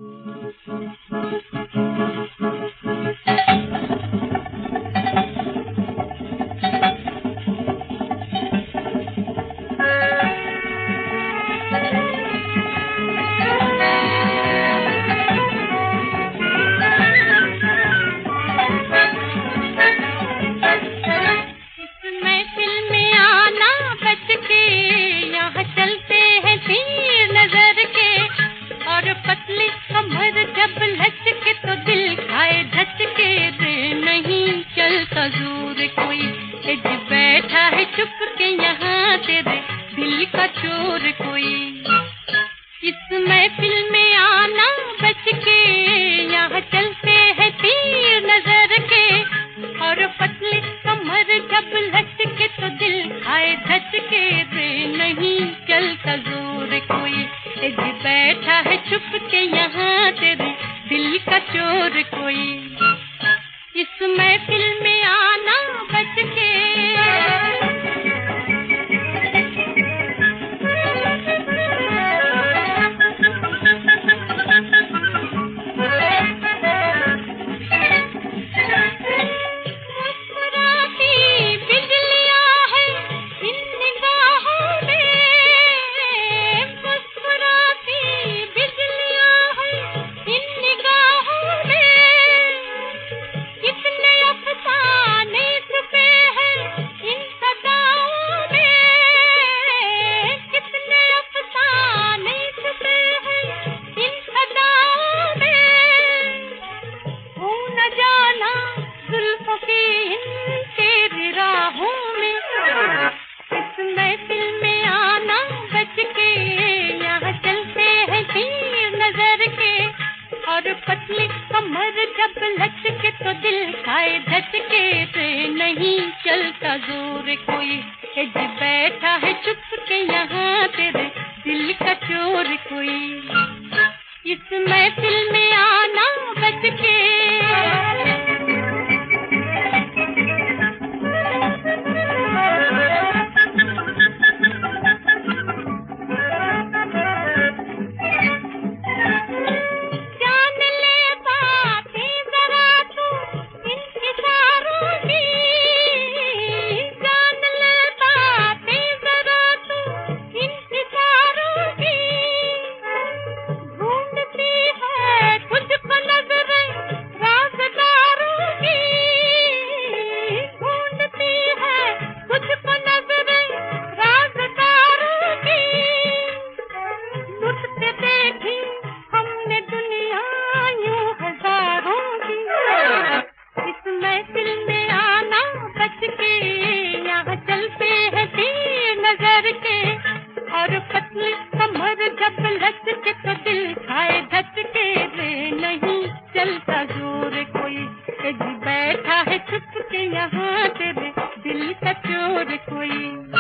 जोर कोई एज बैठा है चुप के यहाँ तेरे दिल का चोर कोई। इस महफिल में आना बच के, यहाँ चलते हैं तीर नजर के, और पतली कमर जब लचके तो दिल खाए धचके रे, नहीं चलता जोर कोई एज बैठा है चुप के यहाँ तेरे दिल का चोर कोई। इस महफिल में आना बच के। पतली कमर जब लचके तो दिल खाए धचके से, नहीं चलता जोर कोई एज बैठा है चुप के यहाँ तेरे दिल का चोर कोई। इस महफिल में आना बच के। और पतली कमर जब लचके तो दिल खाए धचके रे, नहीं चलता जोर कोई एज बैठा है चुप के यहाँ तेरे दिल का चोर कोई।